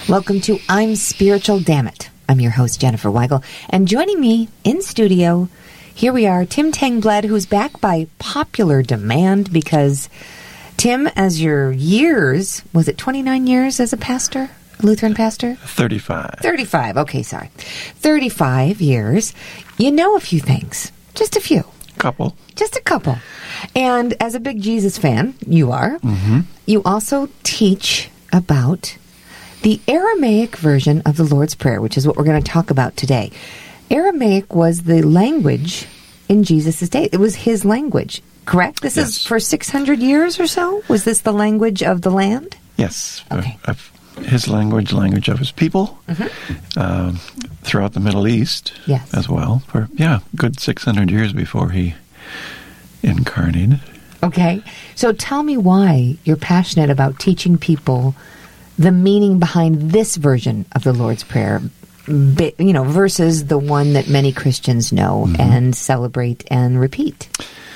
Welcome to I'm Spiritual, Damn It. I'm your host, Jennifer Weigel, and joining me in studio, here we are, Tim Tengblad, who's back by popular demand because, Tim, as your years, was it 29 years as a pastor, a Lutheran pastor? 35. 35, okay, sorry. 35 years, you know a few things, just a few. Couple. Just a couple. And as a big Jesus fan, you are, you also teach about the Aramaic version of the Lord's Prayer, which is what we're going to talk about today. Aramaic was the language in Jesus' day. It was his language, correct? This is for 600 years or so? Was this the language of the land? Yes. Okay. His language of his people, throughout the Middle East as well, for, good 600 years before he incarnated. Okay. So tell me why you're passionate about teaching people the meaning behind this version of the Lord's Prayer, versus the one that many Christians know and celebrate and repeat.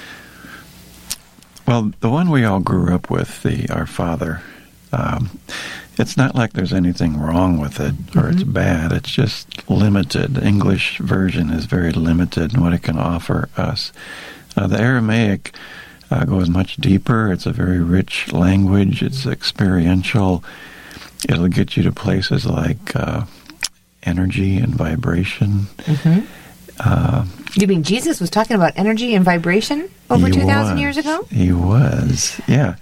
Well, the one we all grew up with, Our Father, it's not like there's anything wrong with it or it's bad. It's just limited. The English version is very limited in what it can offer us. The Aramaic goes much deeper. It's a very rich language. It's experiential. It'll get you to places like energy and vibration. You mean Jesus was talking about energy and vibration over 2,000 years ago? He was, yeah.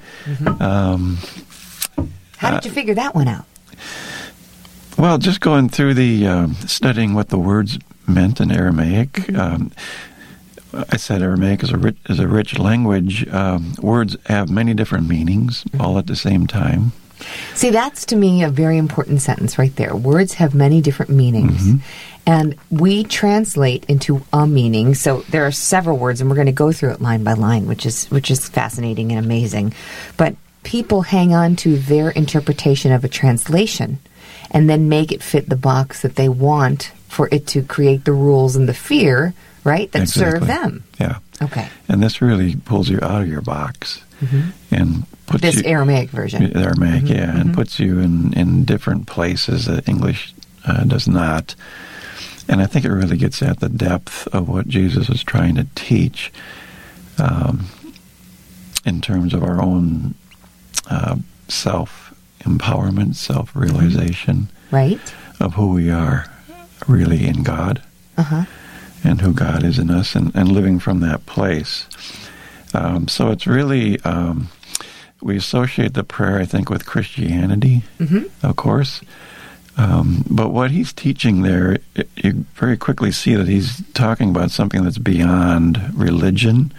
How did you figure that one out? Well, just going through the studying what the words meant in Aramaic. I said Aramaic is a rich language. Words have many different meanings, all at the same time. See, that's to me a very important sentence right there. Words have many different meanings. And we translate into a meaning. So there are several words, and we're going to go through it line by line, which is fascinating and amazing. But people hang on to their interpretation of a translation and then make it fit the box that they want for it to create the rules and the fear, right, that serve them. Yeah. Okay. And this really pulls you out of your box and puts this Aramaic version. Aramaic, and puts you in different places that English does not. And I think it really gets at the depth of what Jesus was trying to teach in terms of our own self-empowerment, self-realization of who we are really in God and who God is in us and living from that place. So it's really, we associate the prayer, I think, with Christianity, of course. But what he's teaching there, you very quickly see that he's talking about something that's beyond religion,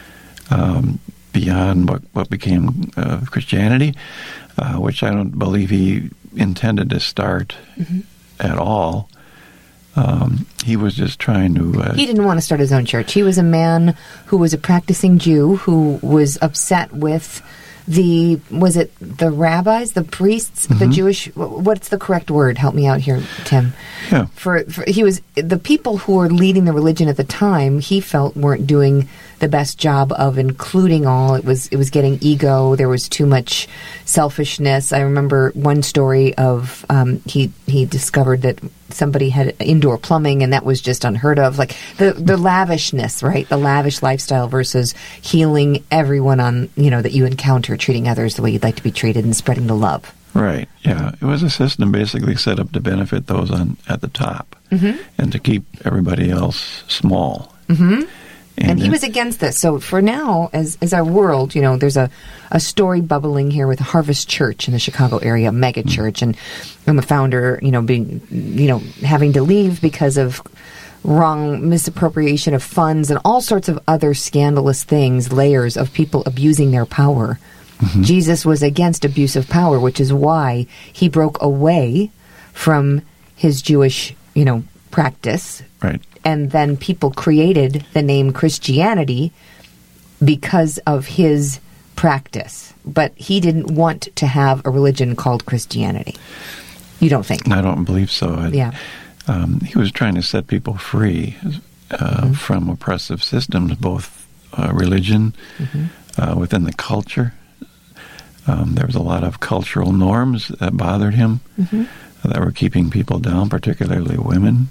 beyond what became Christianity, which I don't believe he intended to start at all. He was just trying to... he didn't want to start his own church. He was a man who was a practicing Jew who was upset with the rabbis, the priests, the Jewish... What's the correct word? Help me out here, Tim. Yeah. For he was... The people who were leading the religion at the time, he felt weren't doing the best job of including all. It was getting ego. There was too much selfishness. I remember one story of he discovered that somebody had indoor plumbing, and that was just unheard of. Like the lavishness, right? The lavish lifestyle versus healing everyone on that you encounter, treating others the way you'd like to be treated, and spreading the love. Right. Yeah. It was a system basically set up to benefit those at the top and to keep everybody else small. And he was against this. So for now, as our world, there's a story bubbling here with Harvest Church in the Chicago area, mega church, and I'm a founder, being, having to leave because of wrong misappropriation of funds and all sorts of other scandalous things, layers of people abusing their power. Jesus was against abuse of power, which is why he broke away from his Jewish, practice. Right. And then people created the name Christianity because of his practice. But he didn't want to have a religion called Christianity. You don't think? I don't believe so. He was trying to set people free from oppressive systems, both religion, within the culture. There was a lot of cultural norms that bothered him. that were keeping people down, particularly women.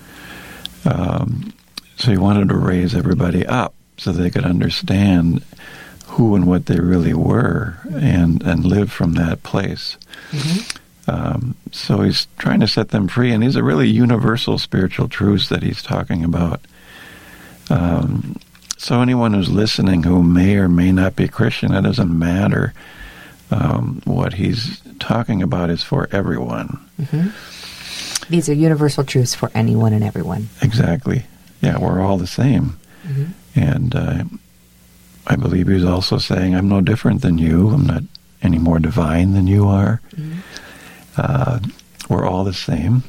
So he wanted to raise everybody up so they could understand who and what they really were and live from that place. Mm-hmm. So he's trying to set them free, and these are really universal spiritual truths that he's talking about. So anyone who's listening who may or may not be Christian, it doesn't matter. What he's talking about is for everyone. Mm-hmm. These are universal truths for anyone and everyone. Exactly. Yeah, we're all the same. Mm-hmm. And I believe he's also saying, I'm no different than you. I'm not any more divine than you are. Mm-hmm. We're all the same.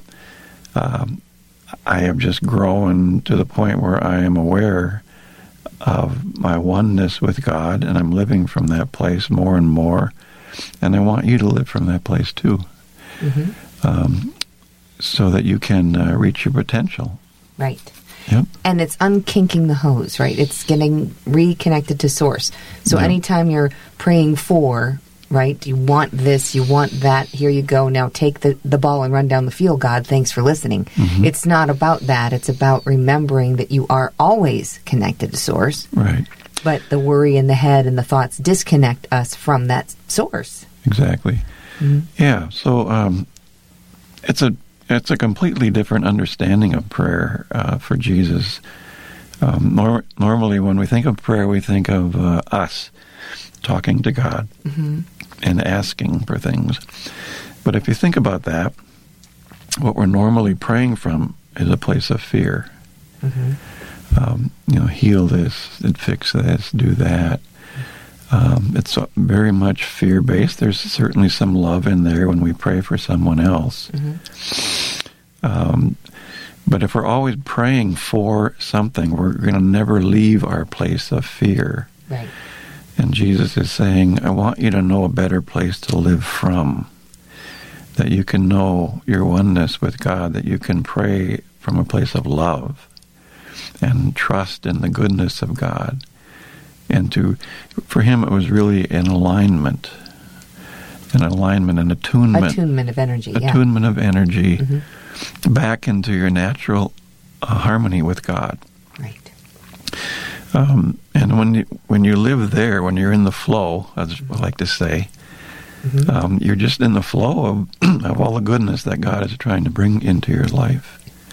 I have just grown to the point where I am aware of my oneness with God, and I'm living from that place more and more. And I want you to live from that place too, mm-hmm. So that you can reach your potential. Right. Yep. And it's unkinking the hose, right? It's getting reconnected to source. So anytime you're praying for, right, you want this, you want that, here you go, now take the ball and run down the field, God, thanks for listening. Mm-hmm. It's not about that. It's about remembering that you are always connected to source. Right. But the worry in the head and the thoughts disconnect us from that source. Exactly. Mm-hmm. Yeah, so it's a completely different understanding of prayer for Jesus. Normally when we think of prayer, we think of us talking to God mm-hmm. and asking for things. But if you think about that, what we're normally praying from is a place of fear. Mm-hmm. Heal this, and fix this, do that. It's very much fear-based. There's certainly some love in there when we pray for someone else. Mm-hmm. But if we're always praying for something, we're going to never leave our place of fear. Right. And Jesus is saying, I want you to know a better place to live from, that you can know your oneness with God, that you can pray from a place of love and trust in the goodness of God. And for him, it was really an alignment, an attunement. Attunement of energy, Attunement of energy mm-hmm. back into your natural harmony with God. Right. And when you live there, when you're in the flow, as I like to say, mm-hmm. You're just in the flow of all the goodness that God is trying to bring into your life.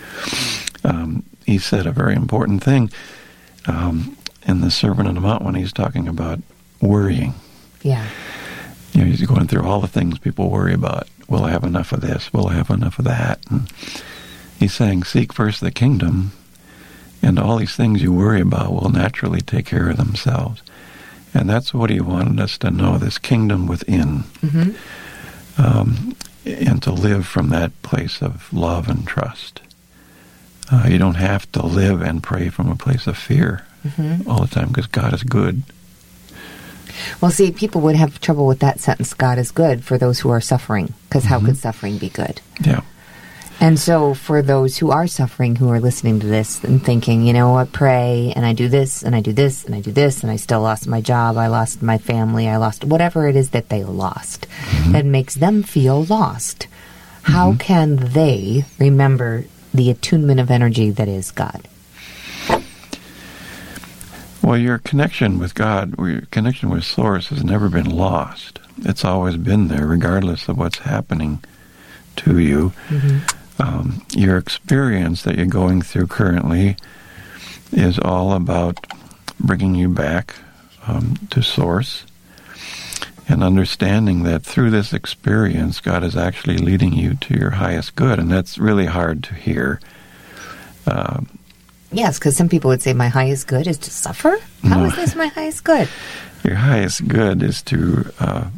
He said a very important thing in the Sermon on the Mount when he's talking about worrying. Yeah. He's going through all the things people worry about. Will I have enough of this? Will I have enough of that? And he's saying, seek first the kingdom, and all these things you worry about will naturally take care of themselves. And that's what he wanted us to know, this kingdom within, mm-hmm. And to live from that place of love and trust. You don't have to live and pray from a place of fear mm-hmm. all the time, because God is good. Well, see, people would have trouble with that sentence, God is good, for those who are suffering, because mm-hmm. how could suffering be good? Yeah. And so for those who are suffering, who are listening to this and thinking, I pray, and I do this, and I do this, and I do this, and I still lost my job, I lost my family, I lost whatever it is that they lost, mm-hmm. that makes them feel lost. Mm-hmm. How can they remember the attunement of energy that is God? Well, your connection with God, or your connection with Source, has never been lost. It's always been there, regardless of what's happening to you. Mm-hmm. Your experience that you're going through currently is all about bringing you back to Source and understanding that through this experience, God is actually leading you to your highest good, and that's really hard to hear. Yes, because some people would say my highest good is to suffer? How is this my highest good? Your highest good is to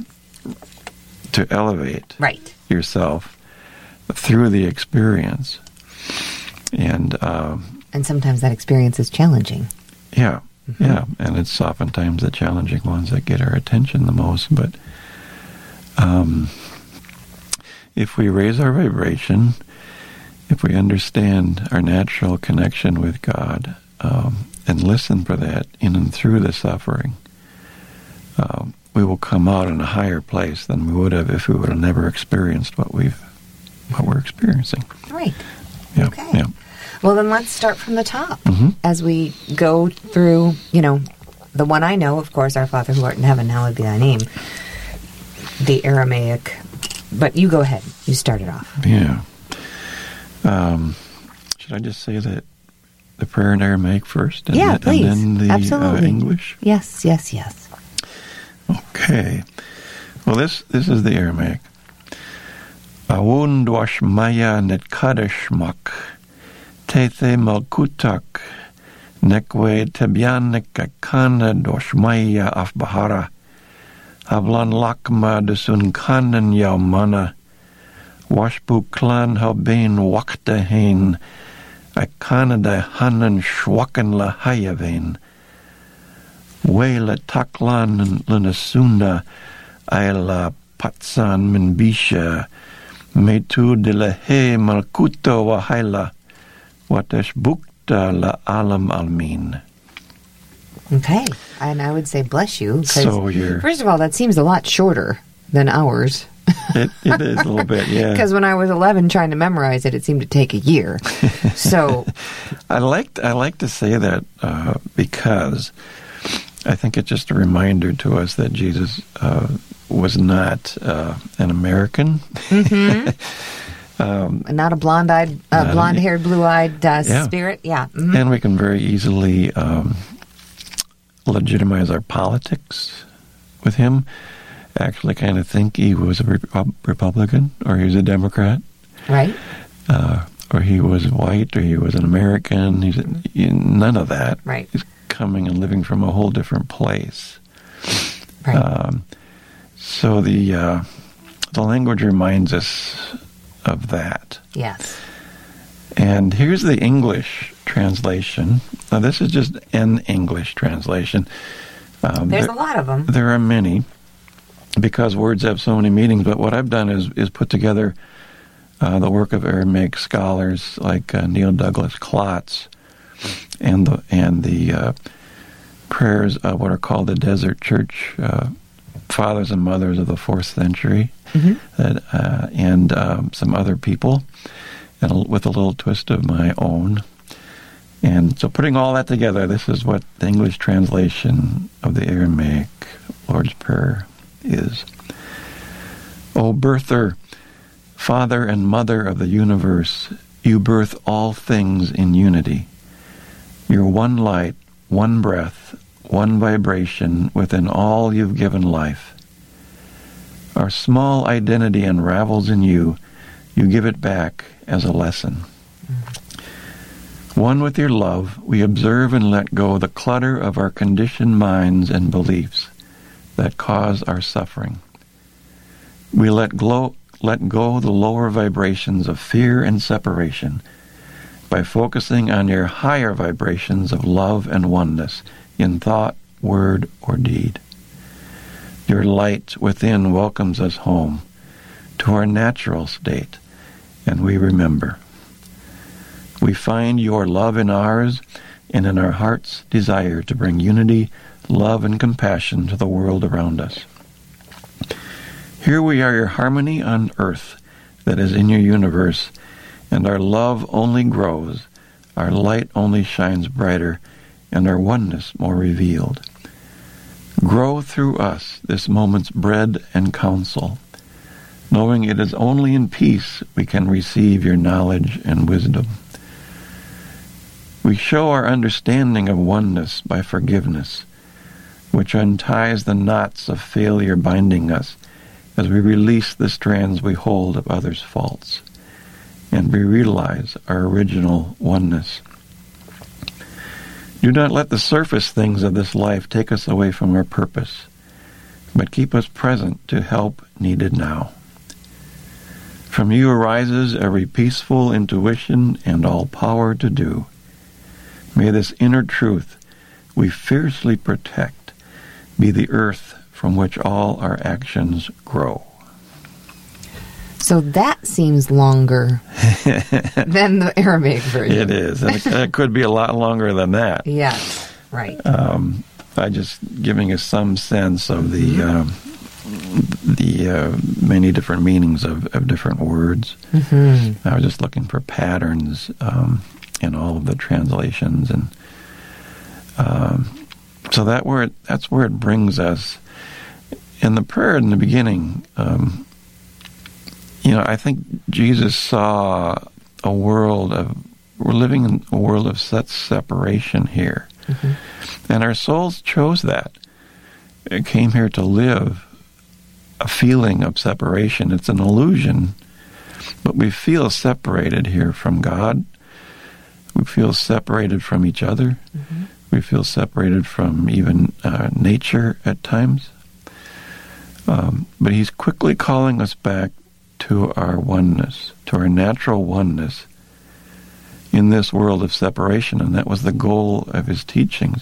elevate yourself through the experience. And sometimes that experience is challenging. Yeah, mm-hmm. yeah. And it's oftentimes the challenging ones that get our attention the most. But if we raise our vibration, if we understand our natural connection with God and listen for that in and through the suffering, we will come out in a higher place than we would have if we would have never experienced what we've what we're experiencing. Right. Yeah. Okay. Yeah. Well, then let's start from the top Mm-hmm. as we go through, the one I know, of course, Our Father who art in heaven, hallowed be thy name. The Aramaic. But you go ahead. You start it off. Yeah. Should I just say that the prayer in Aramaic first? Please. And then the Absolutely. English? Yes. Okay. Well, this is the Aramaic. Awun dwash maya net kadesh mak, tethe malkutak, nekwe tebyanek akana dwash maya af bahara, hablan lakma desun kanan yaumana, washbu klan habein wakta hain, akana de hanan shwakan la hayavein, Wela taklan lunasunda, ayla patsan minbisha, metu de la he malkuto wahaila, watash bukta la alam almin. Okay. And I would say bless you. So first of all, that seems a lot shorter than ours. It is a little bit, yeah. Because when I was 11 trying to memorize it, it seemed to take a year. So I like to say that because I think it's just a reminder to us that Jesus was not an American. Mm-hmm. Not a blonde-haired, blue-eyed spirit. Yeah. Mm-hmm. And we can very easily legitimize our politics with him. Actually kind of think he was a Republican or he was a Democrat. Right. Or he was white or he was an American. None of that. Right. He's coming and living from a whole different place. Right. So the language reminds us of that. Yes. And here's the English translation. Now, this is just an English translation. There's a lot of them. There are many, because words have so many meanings. But what I've done is put together the work of Aramaic scholars like Neil Douglas Klotz and the prayers of what are called the Desert Church fathers and mothers of the 4th century, and some other people, and with a little twist of my own. And so putting all that together, this is what the English translation of the Aramaic Lord's Prayer is. O birther, Father and Mother of the universe, you birth all things in unity. You're one light, one breath, one vibration within all you've given life. Our small identity unravels in you. You give it back as a lesson. One with your love, we observe and let go the clutter of our conditioned minds and beliefs that cause our suffering. We let go the lower vibrations of fear and separation by focusing on your higher vibrations of love and oneness in thought, word, or deed. Your light within welcomes us home to our natural state, and we remember. We find your love in ours and in our heart's desire to bring unity, love, and compassion to the world around us. Here we are, your harmony on earth that is in your universe, and our love only grows, our light only shines brighter, and our oneness more revealed. Grow through us this moment's bread and counsel, knowing it is only in peace we can receive your knowledge and wisdom. We show our understanding of oneness by forgiveness, which unties the knots of failure binding us as we release the strands we hold of others' faults, and we realize our original oneness. Do not let the surface things of this life take us away from our purpose, but keep us present to help needed now. From you arises every peaceful intuition and all power to do. May this inner truth we fiercely protect be the earth from which all our actions grow. So that seems longer than the Aramaic version. It is. And it could be a lot longer than that. Yes, right. I just giving us some sense of the the many different meanings of different words. I was just looking for patterns in all of the translations, and so that's where it brings us. In the prayer in the beginning, I think Jesus saw we're living in a world of such separation here. And our souls chose that. It came here to live a feeling of separation. It's an illusion, but we feel separated here from God. We feel separated from each other. We feel separated from even nature at times. But he's quickly calling us back to our oneness, to our natural oneness in this world of separation, and that was the goal of his teachings.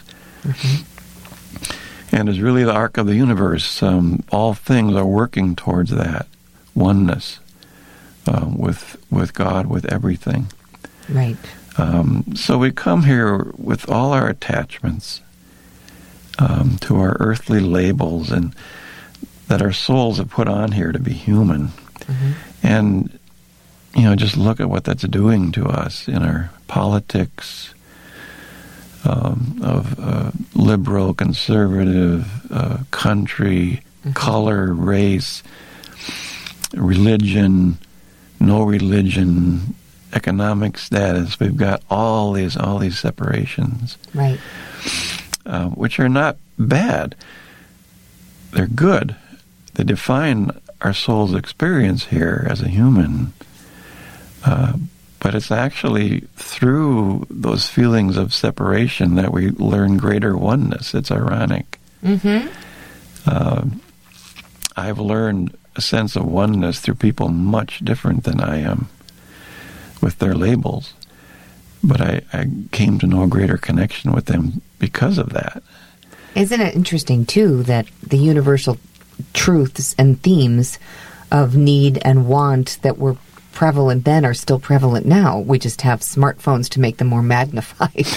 And is really the arc of the universe. All things are working towards that oneness with God, with everything. Right. So we come here with all our attachments to our earthly labels and that our souls have put on here to be human. And just look at what that's doing to us in our politics of liberal, conservative, country, color, race, religion, no religion, economic status. We've got all these separations, right? Which are not bad. They're good. They define our soul's experience here as a human. But it's actually through those feelings of separation that we learn greater oneness. It's ironic. I've learned a sense of oneness through people much different than I am with their labels. But I came to know a greater connection with them because of that. Isn't it interesting, too, that the universal truths and themes of need and want that were prevalent then are still prevalent now? We just have smartphones to make them more magnified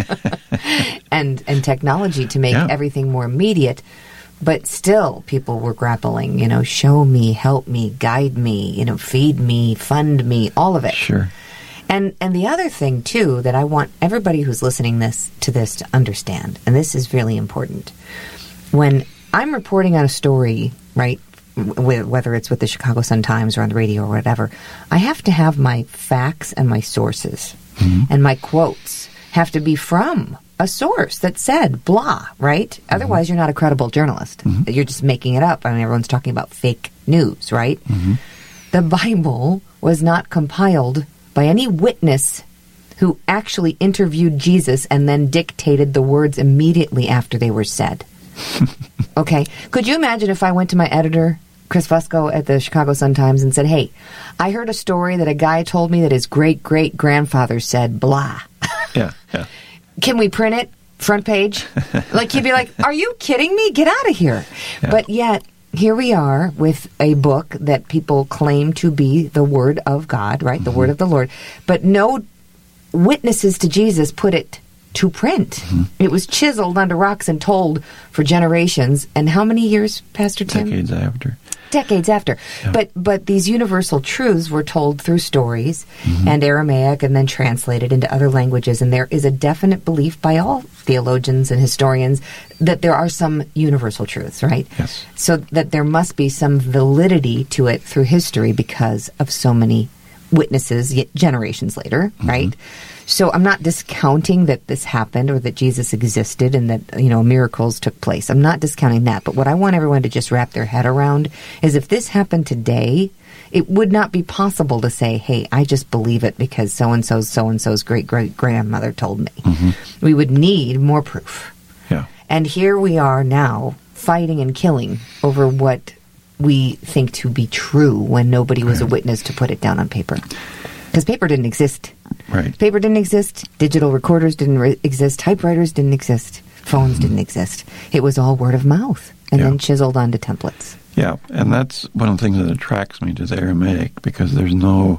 and technology to make everything more immediate. But still, people were grappling, show me, help me, guide me, feed me, fund me, all of it. Sure. And the other thing, too, that I want everybody who's listening to this to understand, and this is really important, when I'm reporting on a story, right, whether it's with the Chicago Sun-Times or on the radio or whatever, I have to have my facts and my sources. And my quotes have to be from a source that said blah, right? Otherwise, you're not a credible journalist. You're just making it up. I mean, everyone's talking about fake news, right? The Bible was not compiled by any witness who actually interviewed Jesus and then dictated the words immediately after they were said. Okay. Could you imagine if I went to my editor, Chris Fusco at the Chicago Sun-Times, and said, hey, I heard a story that a guy told me that his great-great-grandfather said blah. Yeah. Can we print it? Front page? Like, he'd be like, are you kidding me? Get out of here. Yeah. But yet, here we are with a book that people claim to be the Word of God, right? The Word of the Lord. But no witnesses to Jesus put it to print. It was chiseled onto rocks and told for generations. And how many years, Pastor Tim? Decades after. Yeah. But these universal truths were told through stories and Aramaic and then translated into other languages. And there is a definite belief by all theologians and historians that there are some universal truths, right? Yes. So that there must be some validity to it through history because of so many witnesses generations later, right? So I'm not discounting that this happened or that Jesus existed and that, miracles took place. I'm not discounting that. But what I want everyone to just wrap their head around is if this happened today, it would not be possible to say, hey, I just believe it because so-and-so's great-great-grandmother told me. We would need more proof. Yeah. And here we are now fighting and killing over what we think to be true when nobody was a witness to put it down on paper. Because paper didn't exist. Right. Paper didn't exist. Digital recorders didn't exist. Typewriters didn't exist. Phones didn't exist. It was all word of mouth and then chiseled onto templates. Yeah, and that's one of the things that attracts me to the Aramaic, because there's no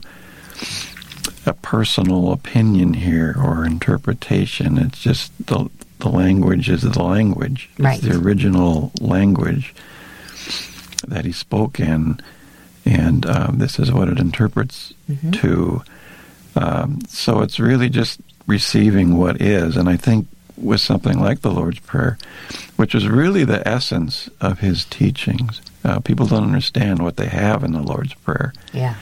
a personal opinion here or interpretation. It's just the language is the language. Right. It's the original language. that he spoke in, and this is what it interprets to. So it's really just receiving what is, and I think with something like the Lord's Prayer, which is really the essence of his teachings. People don't understand what they have in the Lord's Prayer. Yeah.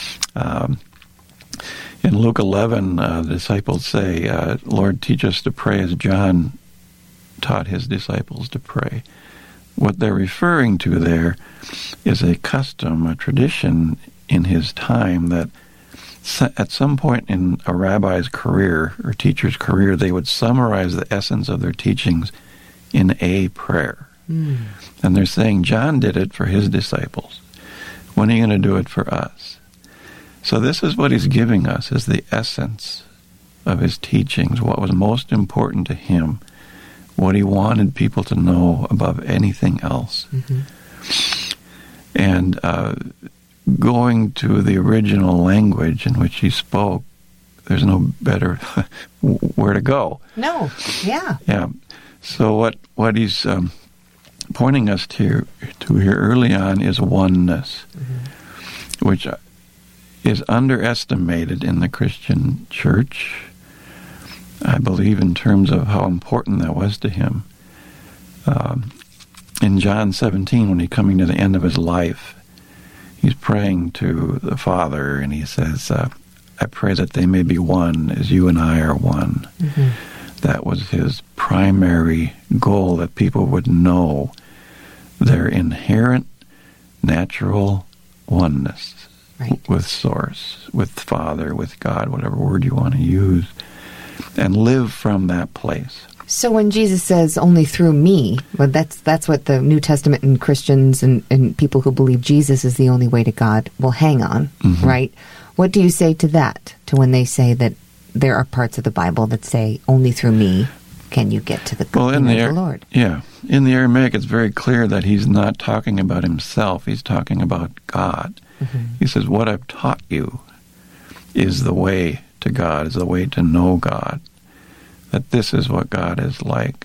In Luke 11, the disciples say, Lord, teach us to pray as John taught his disciples to pray. What they're referring to there is a custom, a tradition in his time that at some point in a rabbi's career or teacher's career, they would summarize the essence of their teachings in a prayer. And they're saying, John did it for his disciples. When are you going to do it for us? So this is what he's giving us, is the essence of his teachings, what was most important to him, what he wanted people to know above anything else. And going to the original language in which he spoke, there's no better where to go. No, yeah. Yeah. So what he's pointing us to here early on is oneness, which is underestimated in the Christian church, I believe, in terms of how important that was to him. In John 17, when he's coming to the end of his life, he's praying to the Father, and he says, I pray that they may be one as you and I are one. That was his primary goal, that people would know their inherent natural oneness with Source, with Father, with God, whatever word you want to use, and live from that place. So when Jesus says only through me, well, that's what the New Testament and Christians and people who believe Jesus is the only way to God will hang on, right? What do you say to that, to when they say that there are parts of the Bible that say only through me can you get to the the Lord? Yeah. In the Aramaic, it's very clear that he's not talking about himself. He's talking about God. He says, what I've taught you is the way to God, is the way to know God. That this is what God is like.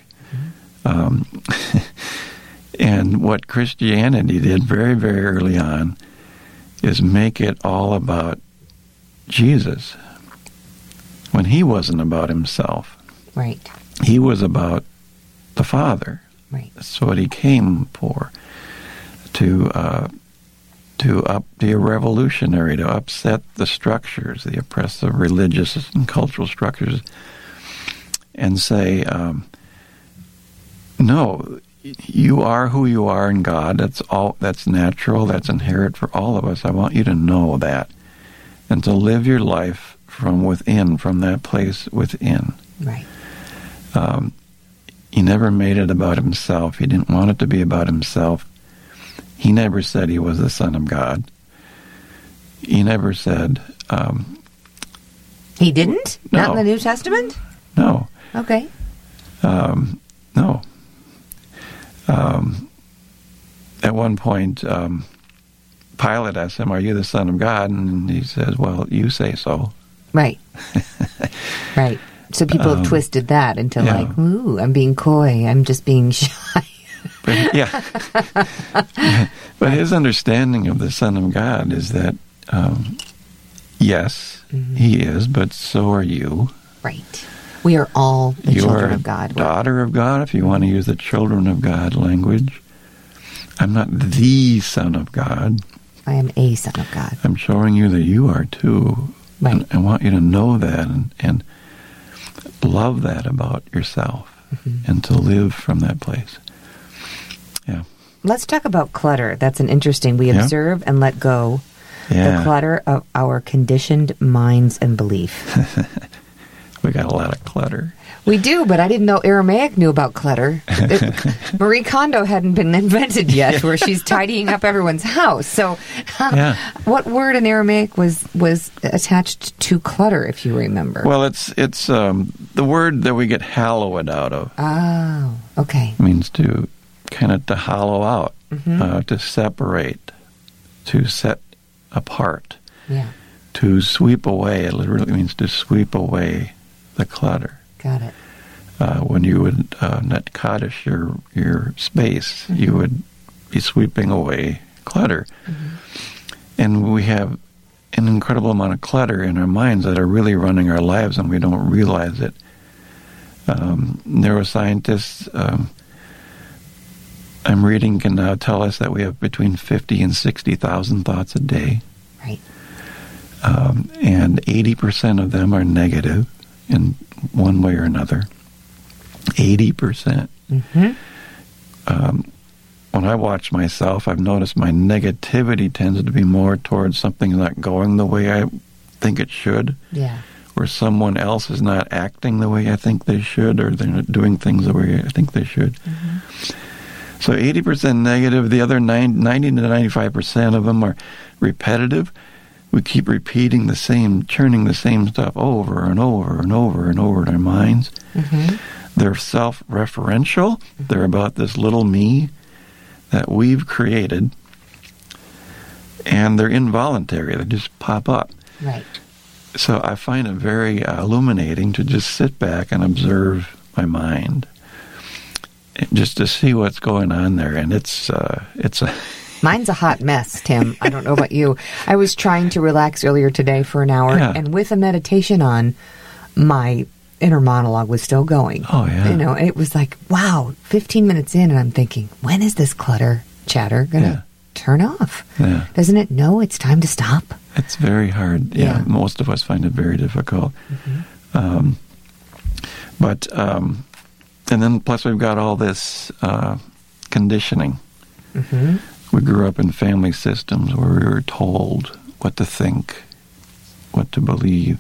And what Christianity did very, very early on is make it all about Jesus, when he wasn't about himself. Right. He was about the Father. Right. That's what he came for, to be a revolutionary, to upset the structures, the oppressive religious and cultural structures, and say, no, you are who you are in God. That's natural, that's inherent for all of us. I want you to know that, and to live your life from within, from that place within. Right. He never made it about himself. He didn't want it to be about himself. He never said he was the Son of God. He never said... he didn't? No. Not in the New Testament? No. Okay. No. At one point, Pilate asked him, are you the Son of God? And he says, well, you say so. Right. Right. So people have twisted that into like, ooh, I'm being coy, I'm just being shy. But his understanding of the Son of God is that, yes, he is, but so are you. Right. We are all the children of God. Daughter of God, if you want to use the children of God language. I'm not the Son of God. I am a Son of God. I'm showing you that you are too. Right. And I want you to know that and love that about yourself and to live from that place. Yeah. Let's talk about clutter. That's an interesting. We observe and let go the clutter of our conditioned minds and belief. We got a lot of clutter. We do, but I didn't know Aramaic knew about clutter. Marie Kondo hadn't been invented yet, where she's tidying up everyone's house. So, what word in Aramaic was attached to clutter, if you remember? Well, it's the word that we get hallowed out of. Oh, okay. It means to kind of to hollow out, to separate, to set apart, to sweep away. It literally means to sweep away the clutter. Got it. When you would net kaddish your space, you would be sweeping away clutter. And we have an incredible amount of clutter in our minds that are really running our lives, and we don't realize it. Neuroscientists, I'm reading, can now tell us that we have between 50 and 60,000 thoughts a day. Right. And 80% of them are negative in one way or another. 80%. When I watch myself, I've noticed my negativity tends to be more towards something not going the way I think it should. Yeah. Or someone else is not acting the way I think they should, or they're not doing things the way I think they should. So 80% negative. The other 90 to 95% of them are repetitive. We keep repeating the same, churning the same stuff over and over and over and over in our minds. They're self-referential. They're about this little me that we've created, and they're involuntary. They just pop up. Right. So I find it very illuminating to just sit back and observe my mind, just to see what's going on there. And it's a Mine's a hot mess, Tim. I don't know about you. I was trying to relax earlier today for an hour, and with a meditation on, my inner monologue was still going. Oh, yeah. You know, it was like, wow, 15 minutes in, and I'm thinking, when is this chatter going to turn off? Yeah. Doesn't it know it's time to stop? It's very hard. Yeah. Most of us find it very difficult. And then plus we've got all this conditioning. We grew up in family systems where we were told what to think, what to believe.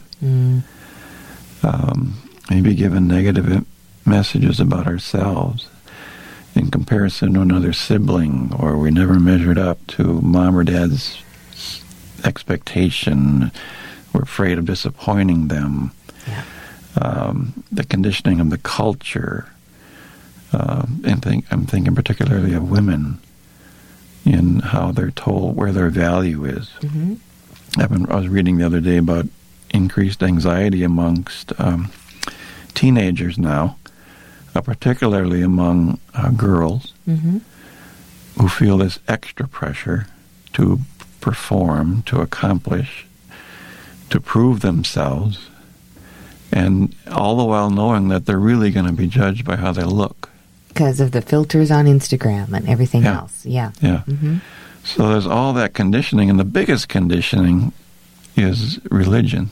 Maybe given negative messages about ourselves in comparison to another sibling, or we never measured up to mom or dad's expectation. We're afraid of disappointing them. The conditioning of the culture. I'm thinking particularly of women in how they're told where their value is. I was reading the other day about increased anxiety amongst teenagers now, particularly among girls who feel this extra pressure to perform, to accomplish, to prove themselves, and all the while knowing that they're really going to be judged by how they look. Because of the filters on Instagram and everything else. So there's all that conditioning, and the biggest conditioning is religion.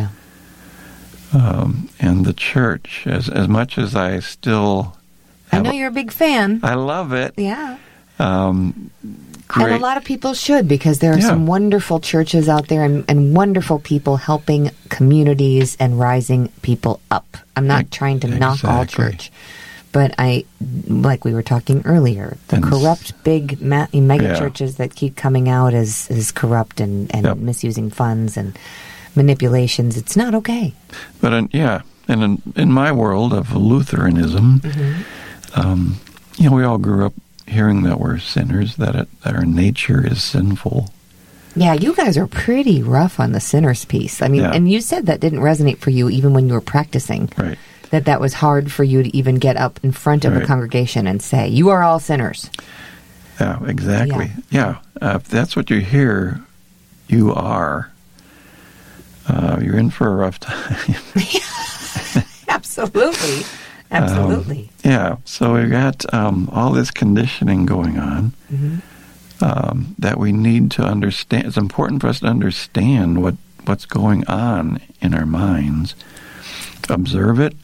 And the church, as much as I still... I know you're a big fan. I love it. Yeah. Great. And a lot of people should, because there are some wonderful churches out there and wonderful people helping communities and rising people up. I'm not trying to knock all church. But like we were talking earlier, the corrupt big mega churches that keep coming out as corrupt and misusing funds and manipulations, it's not okay. But and in my world of Lutheranism, we all grew up hearing that we're sinners, that our nature is sinful. Yeah, you guys are pretty rough on the sinners piece. I mean, and you said that didn't resonate for you even when you were practicing. Right. That was hard for you to even get up in front of the congregation and say, you are all sinners. Yeah, exactly. If that's what you hear, you are. You're in for a rough time. Absolutely. Absolutely. So we've got all this conditioning going on that we need to understand. It's important for us to understand what's going on in our minds, observe it,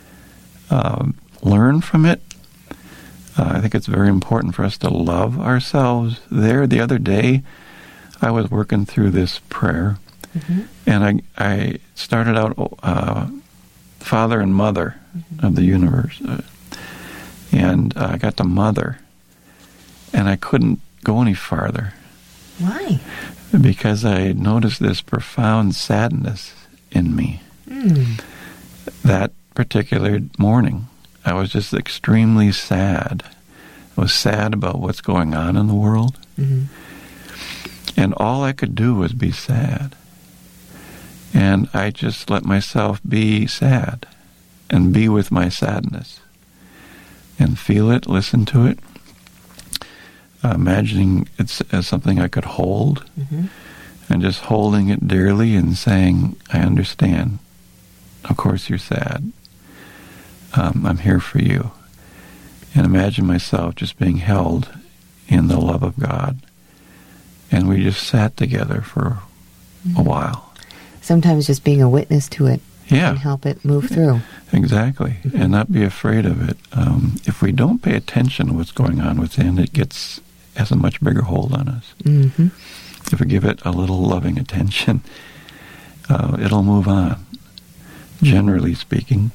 learn from it. I think it's very important for us to love ourselves. The other day, I was working through this prayer, and I started out Father and Mother of the universe, and I got to Mother, and I couldn't go any farther. Why? Because I noticed this profound sadness in me. That particular morning, I was just extremely sad. I was sad about what's going on in the world. And all I could do was be sad. And I just let myself be sad and be with my sadness and feel it, listen to it. imagining it as something I could hold, and just holding it dearly and saying, I understand. Of course you're sad. I'm here for you. And imagine myself just being held in the love of God. And we just sat together for a while. Sometimes just being a witness to it can help it move through. Exactly. And not be afraid of it. If we don't pay attention to what's going on within, it has a much bigger hold on us. If we give it a little loving attention, it'll move on, generally speaking.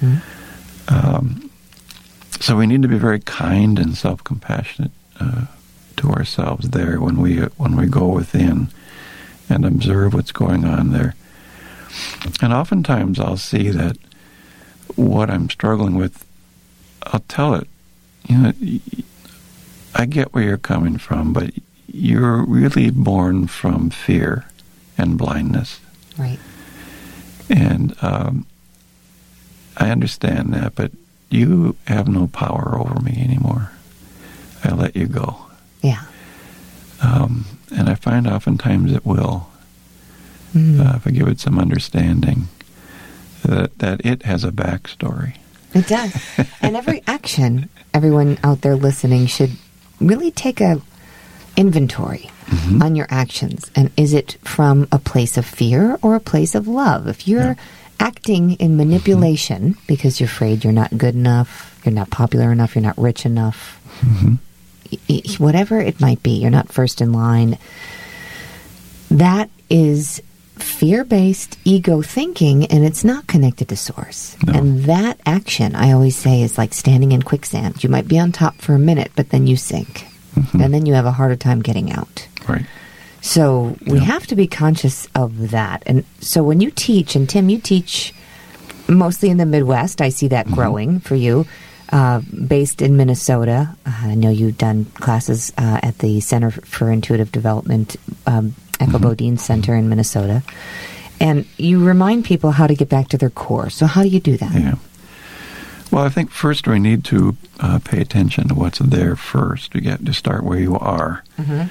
So we need to be very kind and self-compassionate to ourselves there when we go within and observe what's going on there. And oftentimes I'll see that what I'm struggling with, I'll tell it, I get where you're coming from, but you're really born from fear and blindness. Right. And I understand that, but you have no power over me anymore. I let you go. Yeah. And I find oftentimes it will, if I give it some understanding, that it has a backstory. It does. And every action, everyone out there listening should really take a inventory on your actions. And is it from a place of fear or a place of love? If you're acting in manipulation because you're afraid you're not good enough, you're not popular enough, you're not rich enough, whatever it might be, you're not first in line, that is fear-based ego thinking, and it's not connected to source. No. And that action, I always say, is like standing in quicksand. You might be on top for a minute, but then you sink. And then you have a harder time getting out. Right. So we have to be conscious of that. And so when you teach, and Tim, you teach mostly in the Midwest, I see that growing for you, based in Minnesota. I know you've done classes at the Center for Intuitive Development, Echo Bodine Center in Minnesota. And you remind people how to get back to their core. So how do you do that? Yeah. Well, I think first we need to pay attention to what's there first. You get to start where you are.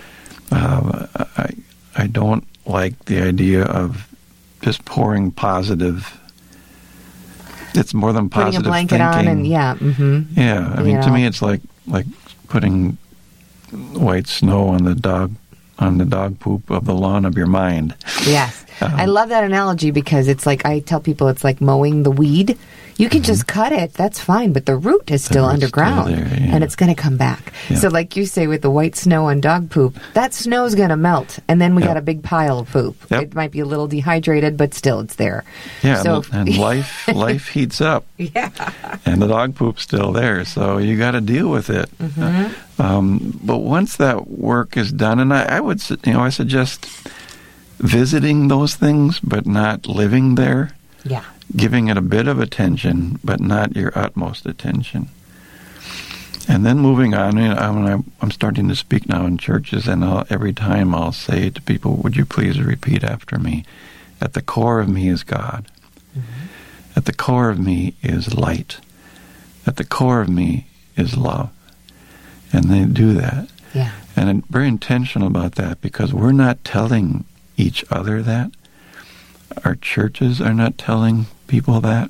I don't like the idea of just pouring positive. It's more than positive putting a blanket thinking. on, and yeah. I mean, to me, it's like putting white snow on the dog poop of the lawn of your mind. Yes. I love that analogy because it's like, I tell people it's like mowing the weed. You can just cut it, that's fine, but the root is still underground, and it's going to come back. Yeah. So like you say with the white snow on dog poop, that snow's going to melt, and then we got a big pile of poop. It might be a little dehydrated, but still it's there. Yeah, so, and life heats up. Yeah. And the dog poop's still there, so you got to deal with it. But once that work is done, and I suggest visiting those things, but not living there. Yeah. Giving it a bit of attention, but not your utmost attention. And then moving on, I'm starting to speak now in churches, and every time I'll say to people, would you please repeat after me? At the core of me is God. At the core of me is light. At the core of me is love. And they do that. Yeah. And I'm very intentional about that because we're not telling each other that. Our churches are not telling people that.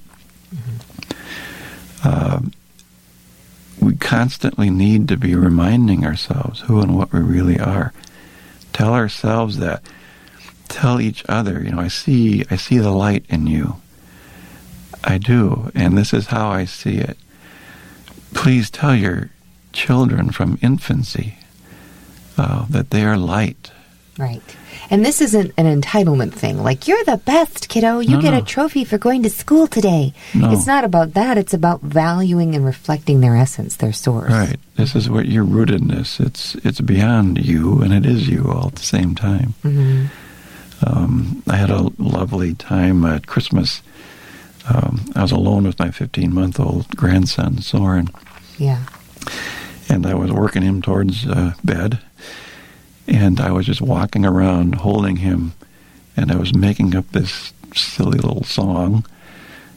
We constantly need to be reminding ourselves who and what we really are. Tell ourselves that. Tell each other, I see the light in you. I do, and this is how I see it. Please tell your children from infancy that they are light. Right. And this isn't an entitlement thing. Like, you're the best, kiddo. You get a trophy for going to school today. No. It's not about that. It's about valuing and reflecting their essence, their source. Right. This is what your rootedness. It's beyond you, and it is you all at the same time. I had a lovely time at Christmas. I was alone with my 15-month-old grandson, Soren. Yeah. And I was working him towards bed. And I was just walking around holding him, and I was making up this silly little song,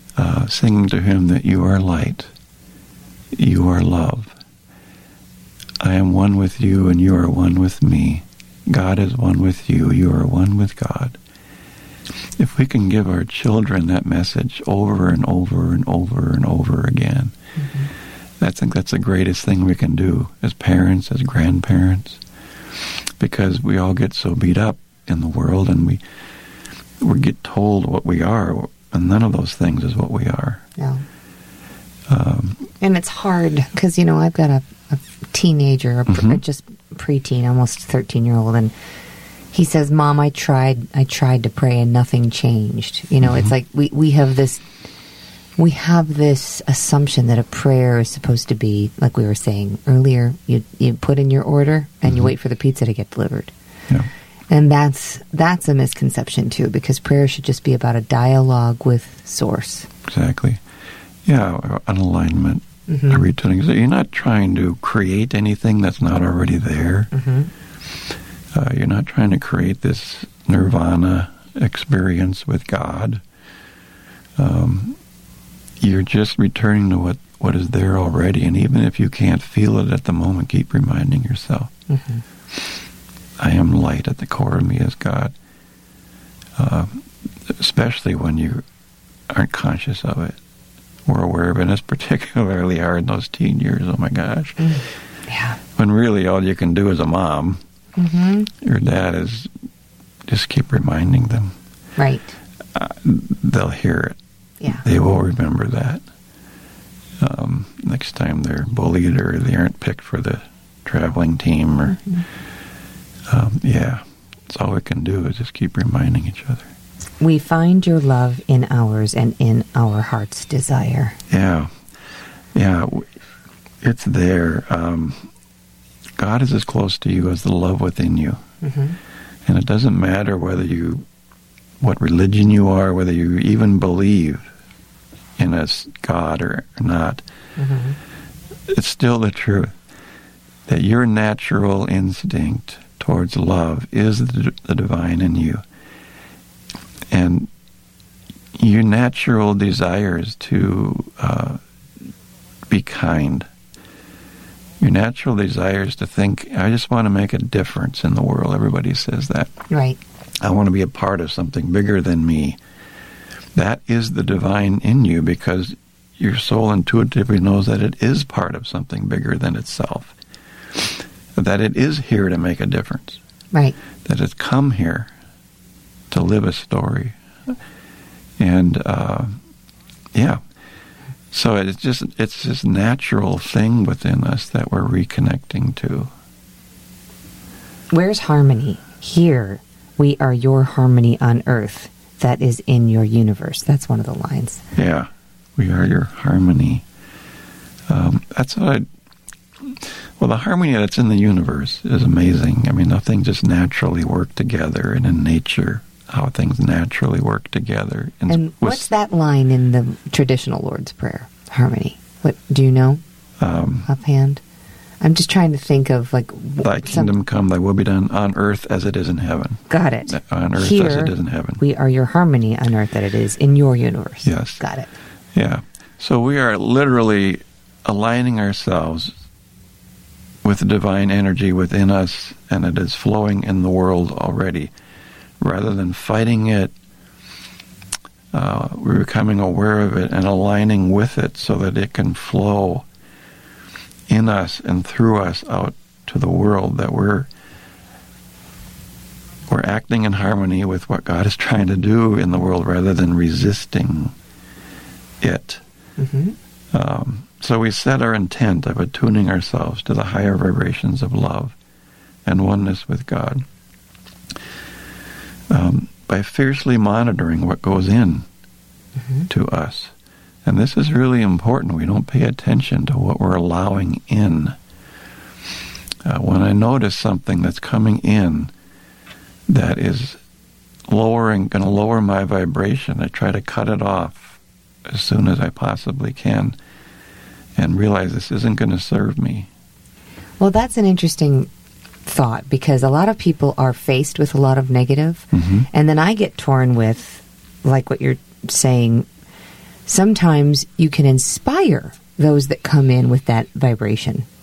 singing to him that you are light, you are love, I am one with you and you are one with me. God is one with you. You are one with God. If we can give our children that message over and over and over and over again, I think that's the greatest thing we can do as parents, as grandparents, because we all get so beat up in the world, and we get told what we are, and none of those things is what we are. Yeah. And it's hard because, I've got a teenager, just preteen, almost 13-year-old, and he says, "Mom, I tried to pray and nothing changed." It's like we have this assumption that a prayer is supposed to be, like we were saying earlier, you put in your order and you wait for the pizza to get delivered. Yeah. And that's a misconception too, because prayer should just be about a dialogue with Source. Exactly. Yeah, an alignment, a retuning. So you're not trying to create anything that's not already there. You're not trying to create this nirvana experience with God. You're just returning to what is there already, and even if you can't feel it at the moment, keep reminding yourself. I am light at the core of me as God. Especially when you aren't conscious of it or aware of it. And it's particularly hard in those teen years, oh my gosh. Yeah. When really all you can do as a mom, your dad, is just keep reminding them. Right. They'll hear it. Yeah. They will remember that. Next time they're bullied or they aren't picked for the traveling team, or it's all we can do is just keep reminding each other. We find your love in ours and in our heart's desire. Yeah, it's there. God is as close to you as the love within you, and it doesn't matter what religion you are, whether you even believe in a God or not. It's still the truth that your natural instinct towards love is the divine in you. And your natural desires to be kind, your natural desires to think, I just want to make a difference in the world. Everybody says that. Right. I want to be a part of something bigger than me. That is the divine in you, because your soul intuitively knows that it is part of something bigger than itself. That it is here to make a difference. Right. That it's come here to live a story. And, so it's this natural thing within us that we're reconnecting to. Where's harmony? Here, we are your harmony on earth that is in your universe. That's one of the lines. Yeah, we are your harmony. That's what the harmony that's in the universe is amazing. I mean, nothing just naturally work together, and in nature, how things naturally work together. And what's that line in the traditional Lord's Prayer? Harmony. What do you know? Offhand? I'm just trying to think of Thy kingdom come, thy will be done on earth as it is in heaven. Got it. On earth Here, as it is in heaven. We are your harmony on earth that it is in your universe. Yes. Got it. Yeah. So we are literally aligning ourselves with the divine energy within us, and it is flowing in the world already. Rather than fighting it, we're becoming aware of it and aligning with it so that it can flow in us and through us out to the world, that we're acting in harmony with what God is trying to do in the world rather than resisting it. So we set our intent of attuning ourselves to the higher vibrations of love and oneness with God by fiercely monitoring what goes in to us. And this is really important. We don't pay attention to what we're allowing in. When I notice something that's coming in that is going to lower my vibration, I try to cut it off as soon as I possibly can and realize this isn't going to serve me. Well, that's an interesting thought, because a lot of people are faced with a lot of negative, and then I get torn with, like what you're saying, sometimes you can inspire those that come in with that vibration.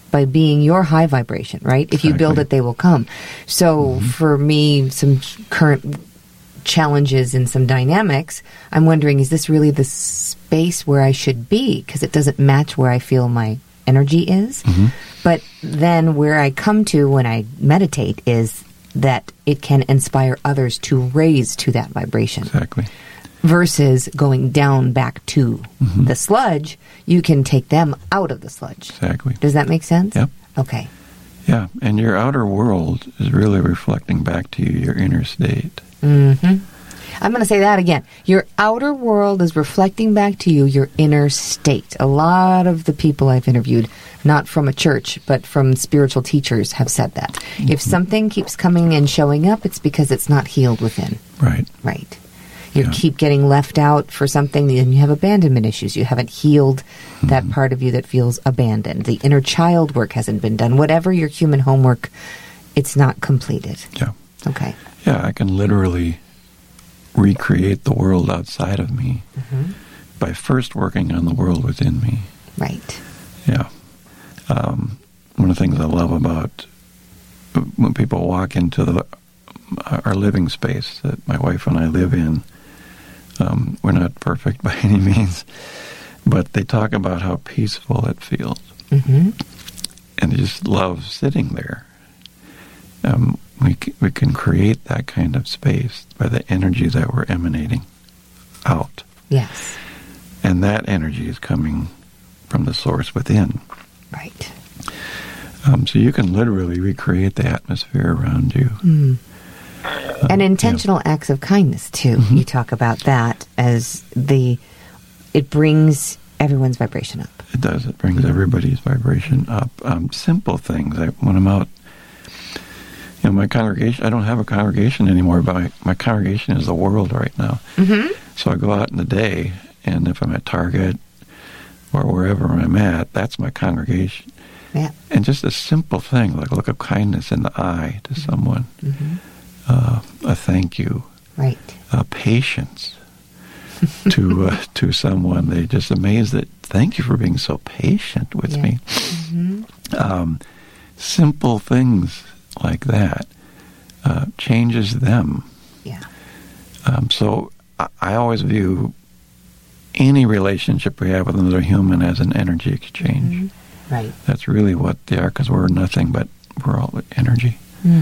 by being your high vibration, right? If you build it, they will come. So for me, some current challenges and some dynamics, I'm wondering, is this really the space where I should be? Because it doesn't match where I feel my energy is. But then where I come to when I meditate is that it can inspire others to raise to that vibration. Exactly. Versus going down back to the sludge, you can take them out of the sludge. Exactly. Does that make sense? Yep. Okay. Yeah, and your outer world is really reflecting back to you your inner state. I'm going to say that again. Your outer world is reflecting back to you your inner state. A lot of the people I've interviewed, not from a church, but from spiritual teachers, have said that. If something keeps coming and showing up, it's because it's not healed within. Right. Right. You keep getting left out for something, and you have abandonment issues. You haven't healed that part of you that feels abandoned. The inner child work hasn't been done. Whatever your human homework, it's not completed. Yeah. Okay. Yeah, I can literally recreate the world outside of me by first working on the world within me. Right. Yeah. One of the things I love about when people walk into our living space that my wife and I live in, we're not perfect by any means, but they talk about how peaceful it feels. And they just love sitting there. We can create that kind of space by the energy that we're emanating out. Yes. And that energy is coming from the source within. Right. So you can literally recreate the atmosphere around you. And intentional acts of kindness, too. You talk about that as it brings everyone's vibration up. It does. It brings everybody's vibration up. Simple things. When I'm out, my congregation, I don't have a congregation anymore, but my congregation is the world right now. So I go out in the day, and if I'm at Target or wherever I'm at, that's my congregation. Yeah. And just a simple thing, like a look of kindness in the eye to someone, a thank you, right? Patience to someone. They're just amazed that, thank you for being so patient with me. Simple things like that changes them. Yeah. So I always view any relationship we have with another human as an energy exchange. Right. That's really what they are, because we're nothing but we're all energy.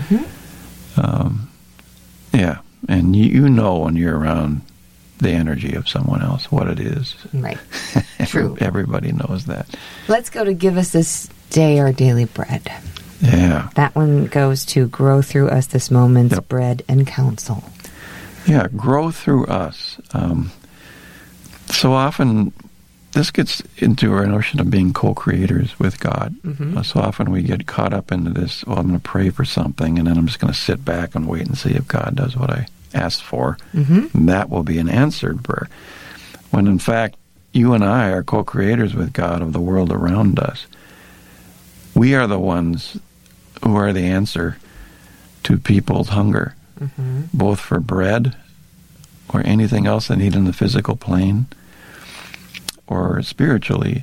Yeah, and you know when you're around the energy of someone else, what it is. Right. True. Everybody knows that. Let's go to Give Us This Day Our Daily Bread. Yeah. That one goes to grow through us this moment's bread and counsel. Yeah, grow through us. So often, this gets into our notion of being co-creators with God. So often we get caught up into this, well, I'm going to pray for something, and then I'm just going to sit back and wait and see if God does what I asked for. And that will be an answered prayer. When in fact, you and I are co-creators with God of the world around us. We are the ones who are the answer to people's hunger, both for bread or anything else they need in the physical plane or spiritually.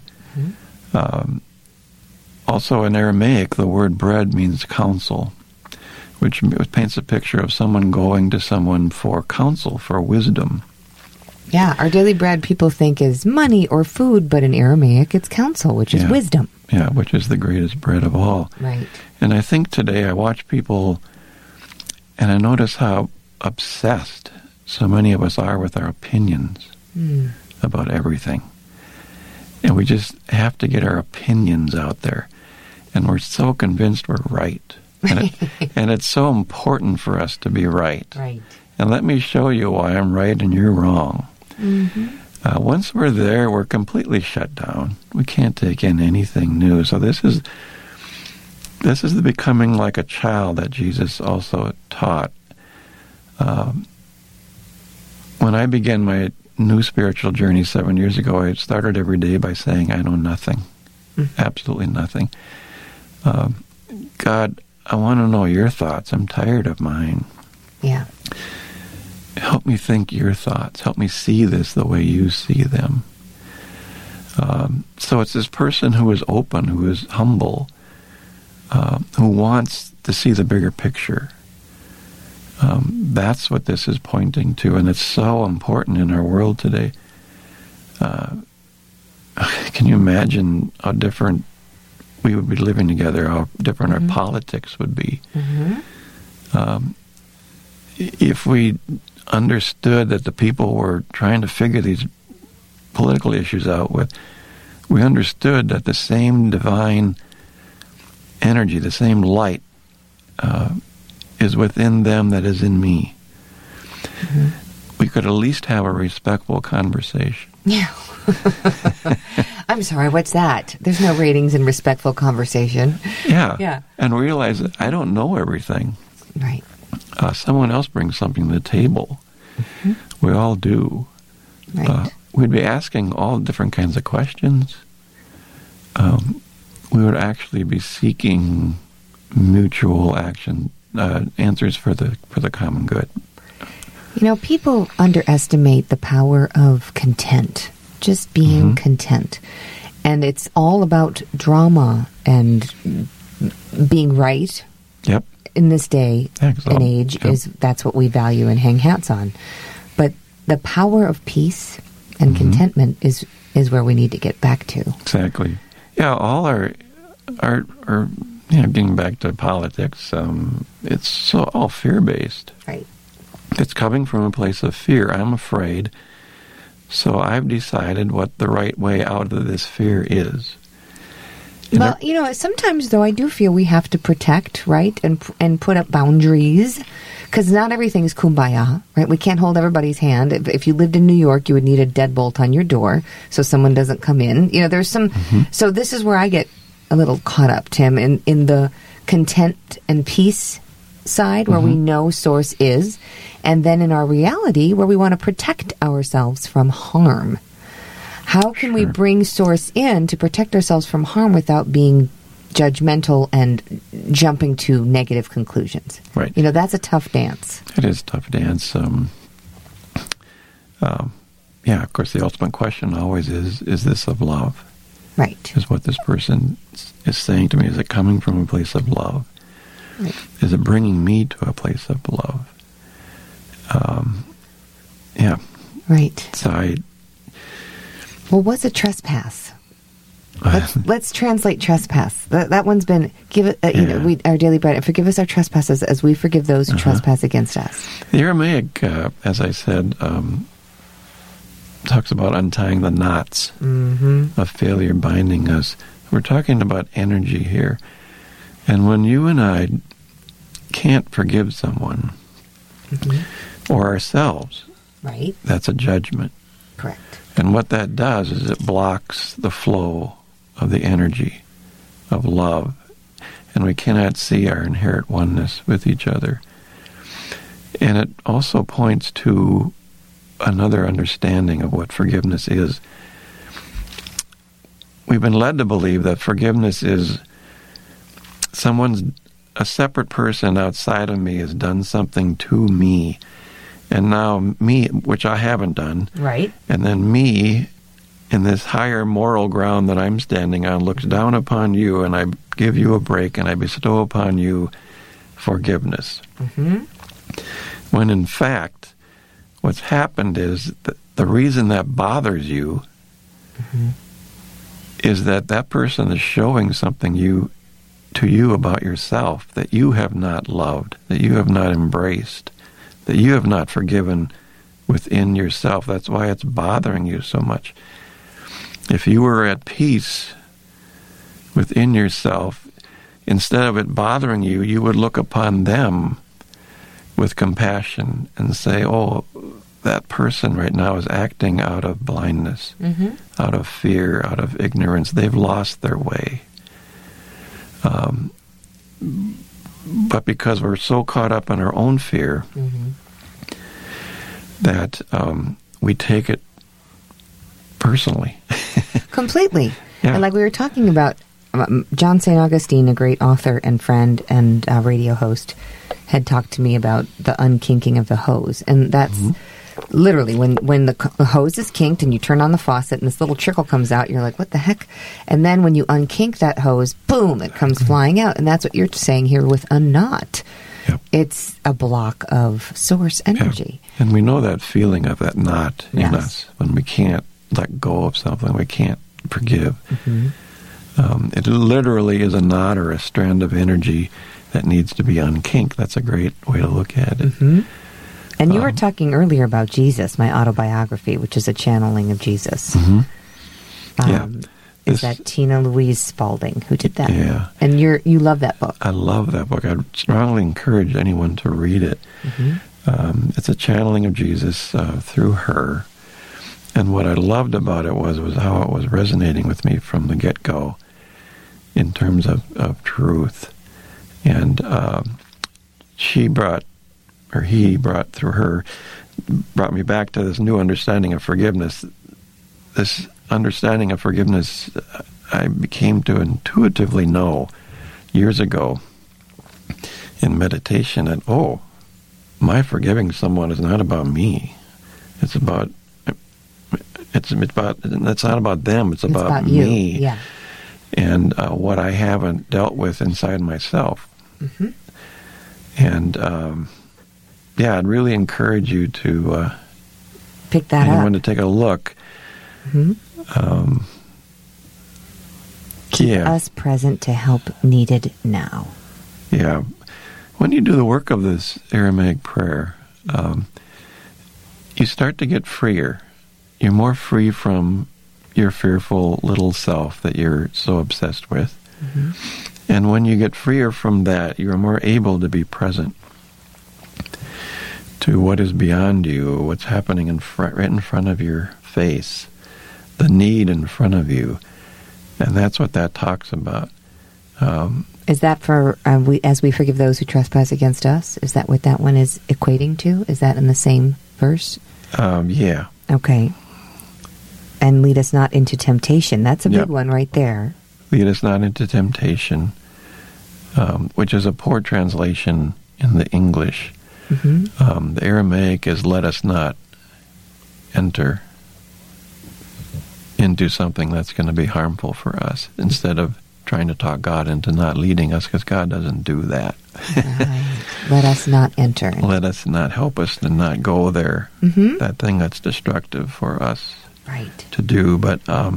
Also in Aramaic, the word bread means counsel, which paints a picture of someone going to someone for counsel, for wisdom. Yeah, our daily bread people think is money or food, but in Aramaic it's counsel, which is wisdom. Yeah, which is the greatest bread of all. Right. And I think today I watch people, and I notice how obsessed so many of us are with our opinions about everything. And we just have to get our opinions out there. And we're so convinced we're right. And it's so important for us to be right. Right. And let me show you why I'm right and you're wrong. Once we're there, we're completely shut down. We can't take in anything new. So this is the becoming like a child that Jesus also taught. When I began my new spiritual journey 7 years ago, I started every day by saying, I know nothing. Absolutely nothing. God, I want to know your thoughts. I'm tired of mine. Yeah. Help me think your thoughts. Help me see this the way you see them. So it's this person who is open, who is humble, who wants to see the bigger picture. That's what this is pointing to, and it's so important in our world today. Can you imagine how different we would be living together, how different our politics would be? If we understood that the people we're trying to figure these political issues out with, we understood that the same divine energy, the same light, is within them that is in me. We could at least have a respectful conversation. Yeah. I'm sorry, what's that? There's no ratings in respectful conversation. Yeah. And realize that I don't know everything. Right. Someone else brings something to the table. We all do. Right. We'd be asking all different kinds of questions. We would actually be seeking mutual action, answers for the common good. You know, people underestimate the power of content, just being content. And it's all about drama and being right. Yep. In this day and age, that's what we value and hang hats on. But the power of peace and contentment is where we need to get back to. Exactly. Yeah, all our getting back to politics, it's all fear-based. Right. It's coming from a place of fear. I'm afraid, so I've decided what the right way out of this fear is. Well, you know, sometimes, though, I do feel we have to protect, right, and put up boundaries, because not everything's kumbaya, right? We can't hold everybody's hand. If you lived in New York, you would need a deadbolt on your door so someone doesn't come in. You know, there's some... So this is where I get a little caught up, Tim, in the content and peace side, where we know Source is, and then in our reality, where we want to protect ourselves from harm. How can we bring Source in to protect ourselves from harm without being judgmental and jumping to negative conclusions? Right. You know, that's a tough dance. It is a tough dance. Of course, the ultimate question always is this of love? Right. Is what this person is saying to me, is it coming from a place of love? Right. Is it bringing me to a place of love? Right. So Well, what's a trespass? Let's translate trespass. That one's been our daily bread. Forgive us our trespasses as we forgive those who trespass against us. The Aramaic, as I said, talks about untying the knots of failure binding us. We're talking about energy here. And when you and I can't forgive someone or ourselves, right, that's a judgment. Correct. And what that does is it blocks the flow of the energy of love. And we cannot see our inherent oneness with each other. And it also points to another understanding of what forgiveness is. We've been led to believe that forgiveness is a separate person outside of me has done something to me. And now me, which I haven't done. Right. And then me, in this higher moral ground that I'm standing on, looks down upon you, and I give you a break, and I bestow upon you forgiveness. When in fact, what's happened is that the reason that bothers you is that person is showing something to you about yourself that you have not loved, that you have not embraced, that you have not forgiven within yourself. That's why it's bothering you so much. If you were at peace within yourself, instead of it bothering you, you would look upon them with compassion and say, oh, that person right now is acting out of blindness, out of fear, out of ignorance. They've lost their way. But because we're so caught up in our own fear that we take it personally. Completely. Yeah. And like we were talking about, John St. Augustine, a great author and friend and radio host, had talked to me about the unkinking of the hose. And that's literally, when the hose is kinked and you turn on the faucet and this little trickle comes out, you're like, what the heck? And then when you unkink that hose, boom, it comes flying out. And that's what you're saying here with a knot. Yep. It's a block of source energy. Yep. And we know that feeling of that knot in us when we can't let go of something, we can't forgive. It literally is a knot or a strand of energy that needs to be unkinked. That's a great way to look at it. And you were talking earlier about Jesus, my autobiography, which is a channeling of Jesus. Is that Tina Louise Spalding who did that? Yeah. And you love that book. I love that book. I'd strongly encourage anyone to read it. It's a channeling of Jesus through her. And what I loved about it was how it was resonating with me from the get-go in terms of truth. And he brought me back to this new understanding of forgiveness. This understanding of forgiveness I became to intuitively know years ago in meditation that, my forgiving someone is not about me. It's not about them. It's about me. Yeah. And what I haven't dealt with inside myself. And I'd really encourage you to pick that up. Anyone to take a look. Keep us present to help needed now. Yeah. When you do the work of this Aramaic prayer, you start to get freer. You're more free from your fearful little self that you're so obsessed with. And when you get freer from that, you're more able to be present to what is beyond you, what's happening right in front of your face, the need in front of you. And that's what that talks about. Is that for, as we forgive those who trespass against us? Is that what that one is equating to? Is that in the same verse? Yeah. Okay. And lead us not into temptation. That's a big one right there. Lead us not into temptation, which is a poor translation in the English. The Aramaic is let us not enter into something that's going to be harmful for us, instead of trying to talk God into not leading us, because God doesn't do that. Right. Let us not enter. Let us not help us to not go there. That thing that's destructive for us to do. But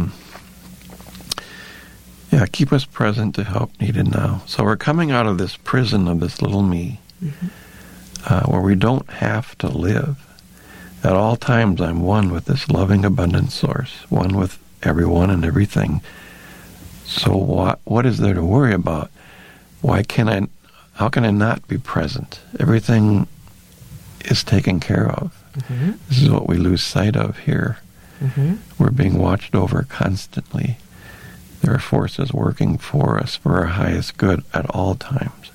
keep us present to help needed now. So we're coming out of this prison of this little me, where we don't have to live. At all times I'm one with this loving abundant source, one with everyone and everything. So what is there to worry about? How can I not be present? Everything is taken care of. This is what we lose sight of here. We're being watched over constantly. There are forces working for us for our highest good at all times.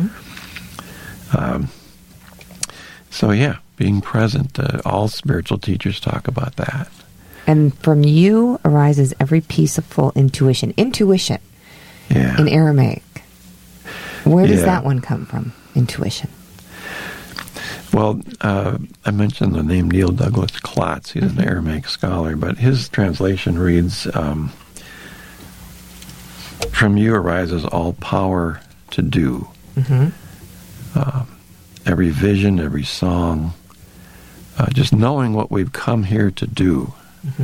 Being present. All spiritual teachers talk about that. And from you arises every peaceful intuition. Intuition in Aramaic. Where does that one come from, intuition? Well, I mentioned the name Neil Douglas Klotz. He's an Aramaic scholar, but his translation reads, from you arises all power to do. Every vision, every song, just knowing what we've come here to do.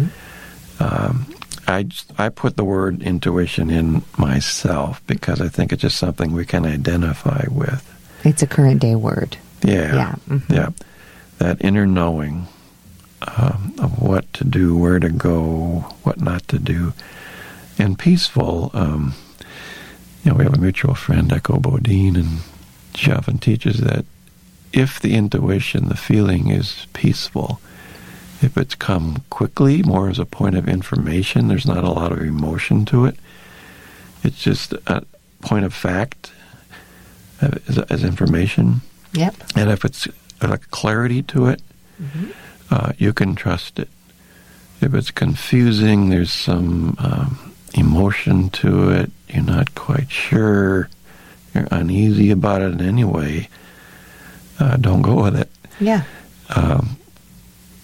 I put the word intuition in myself because I think it's just something we can identify with. It's a current day word. Yeah. That inner knowing of what to do, where to go, what not to do. And peaceful, we have a mutual friend, Echo Bodine, and she often teaches that if the intuition, the feeling is peaceful, if it's come quickly, more as a point of information, there's not a lot of emotion to it. It's just a point of fact as information. Yep. And if it's got a clarity to it, you can trust it. If it's confusing, there's some emotion to it, you're not quite sure, you're uneasy about it in any way, don't go with it. Yeah.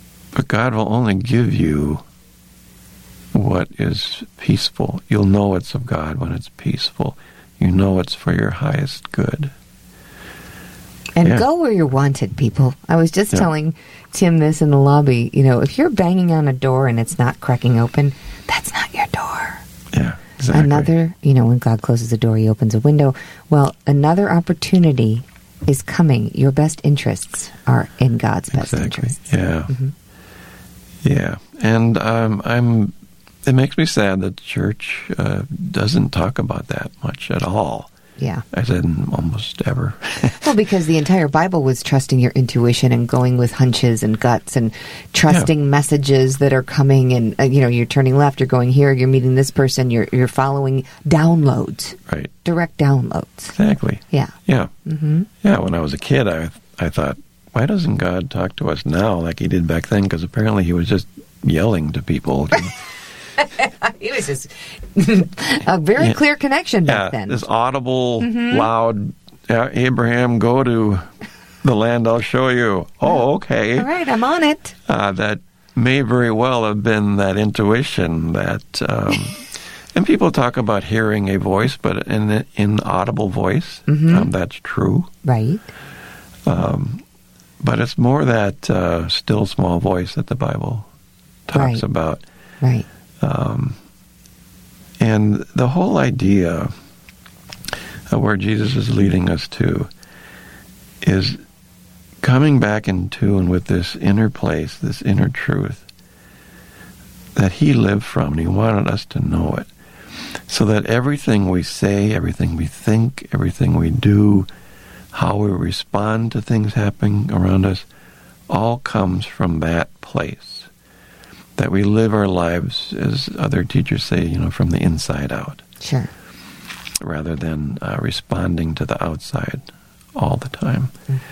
But God will only give you what is peaceful. You'll know it's of God when it's peaceful. You know it's for your highest good. And go where you're wanted, people. I was just telling Tim this in the lobby. If you're banging on a door and it's not cracking open, that's not your door. Yeah, exactly. Another, when God closes a door, he opens a window. Well, another opportunity is coming. Your best interests are in God's best interests. Yeah. Mm-hmm. Yeah. And it makes me sad that the church doesn't talk about that much at all. Yeah. I said almost ever. Well, because the entire Bible was trusting your intuition and going with hunches and guts and trusting messages that are coming, and you're turning left, you're going here, you're meeting this person, you're following downloads. Right. Direct downloads. Exactly. Yeah. Yeah. Mm-hmm. Yeah, when I was a kid, I thought, why doesn't God talk to us now like he did back then? Because apparently he was just yelling to people. It was just a very clear connection back then. This audible, loud, Abraham, go to the land I'll show you. Oh, okay. All right, I'm on it. That may very well have been that intuition that... and people talk about hearing a voice, but an inaudible voice. That's true. Right. But it's more that still small voice that the Bible talks about. Right. And the whole idea of where Jesus is leading us to is coming back in tune with this inner place, this inner truth that he lived from, and he wanted us to know it. So that everything we say, everything we think, everything we do, how we respond to things happening around us, all comes from that place. That we live our lives, as other teachers say, from the inside out. Sure. Rather than responding to the outside all the time.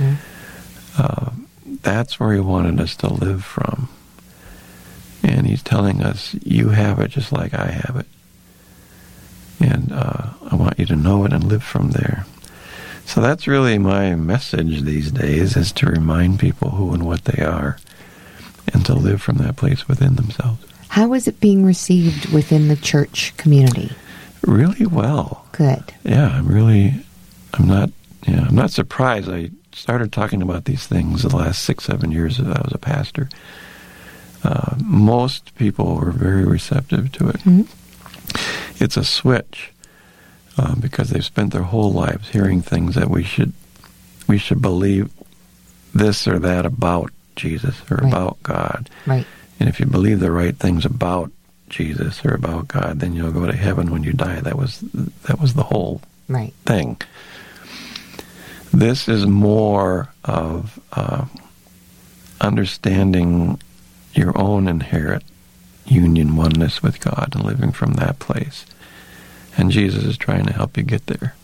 That's where he wanted us to live from. And he's telling us, you have it just like I have it. And I want you to know it and live from there. So that's really my message these days, is to remind people who and what they are, and to live from that place within themselves. How is it being received within the church community? Really well. Good. Yeah, I'm not surprised. I started talking about these things the last 6-7 years that I was a pastor. Most people were very receptive to it. It's a switch because they've spent their whole lives hearing things that we should believe this or that about Jesus or about God. Right. And if you believe the right things about Jesus or about God, then you'll go to heaven when you die. That was the whole thing. This is more of understanding your own inherent union, oneness with God, and living from that place. And Jesus is trying to help you get there.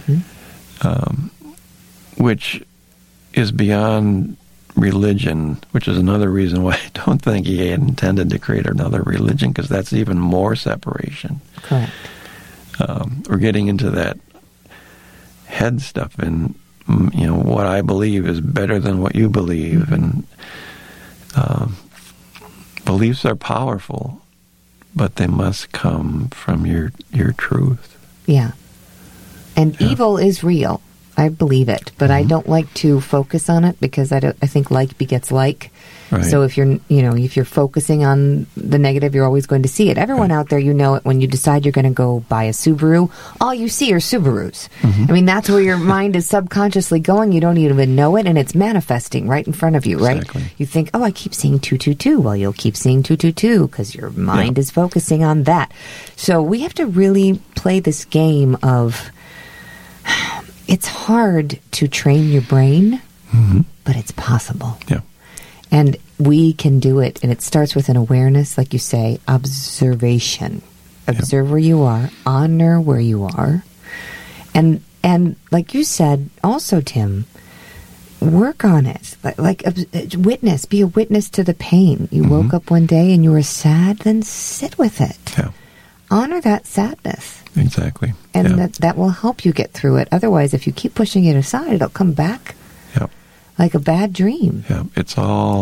Which is beyond religion, which is another reason why I don't think he had intended to create another religion, because that's even more separation. Correct. We're getting into that head stuff, and what I believe is better than what you believe, and beliefs are powerful, but they must come from your truth. Yeah. And evil is real. I believe it, but I don't like to focus on it, because I think like begets like. Right. So if you're focusing on the negative, you're always going to see it. Everyone out there, it when you decide you're going to go buy a Subaru, all you see are Subarus. I mean, that's where your mind is subconsciously going. You don't even know it, and it's manifesting right in front of you, right? Exactly. You think, oh, I keep seeing 222. Well, you'll keep seeing 222 because your mind is focusing on that. So we have to really play this game of... It's hard to train your brain, but it's possible. Yeah. And we can do it. And it starts with an awareness, like you say, observation. Observe where you are, honor where you are. And like you said, also, Tim, work on it. Like witness, be a witness to the pain. You woke up one day and you were sad, then sit with it. Yeah. Honor that sadness. Exactly. And that will help you get through it. Otherwise, if you keep pushing it aside, it'll come back like a bad dream. Yeah, it's all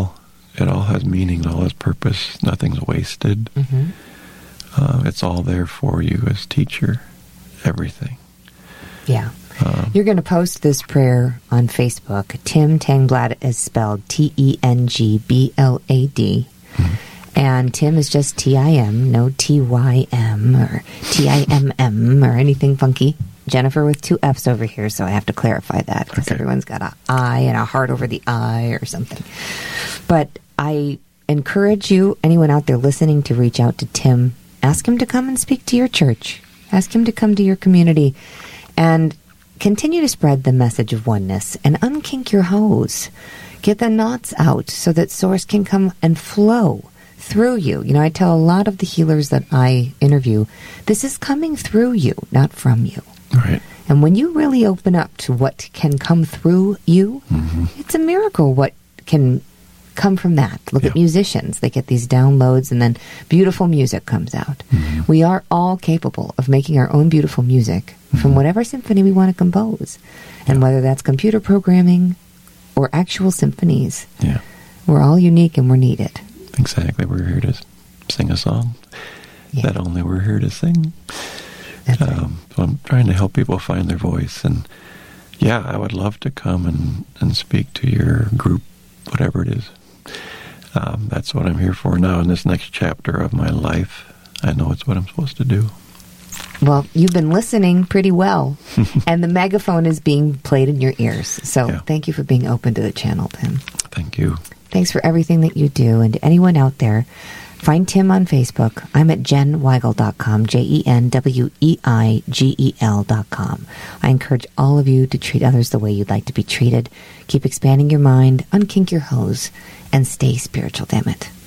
it all has meaning, all has purpose. Nothing's wasted. Mm-hmm. It's all there for you as teacher. Everything. Yeah. You're going to post this prayer on Facebook. Tim Tengblad is spelled Tengbblad. Mm-hmm. And Tim is just Tim, no Tym or Timm or anything funky. Jennifer with 2 F's over here, so I have to clarify that because everyone's got an I and a heart over the I or something. But I encourage you, anyone out there listening, to reach out to Tim. Ask him to come and speak to your church. Ask him to come to your community and continue to spread the message of oneness and unkink your hose. Get the knots out so that Source can come and flow through you. You know, I tell a lot of the healers that I interview, this is coming through you, not from you. Right. And when you really open up to what can come through you, mm-hmm. it's a miracle what can come from that. Look at musicians. They get these downloads and then beautiful music comes out. Mm-hmm. We are all capable of making our own beautiful music mm-hmm. from whatever symphony we want to compose. And whether that's computer programming or actual symphonies, we're all unique and we're needed. Exactly. We're here to sing a song that only we're here to sing. That's right. So I'm trying to help people find their voice. And I would love to come and speak to your group, whatever it is. That's what I'm here for now in this next chapter of my life. I know it's what I'm supposed to do. Well, you've been listening pretty well, and the megaphone is being played in your ears. So thank you for being open to the channel, Tim. Thank you. Thanks for everything that you do. And to anyone out there, find Tim on Facebook. I'm at jenweigel.com, JenWeigel.com. I encourage all of you to treat others the way you'd like to be treated. Keep expanding your mind, unkink your hose, and stay spiritual, damn it.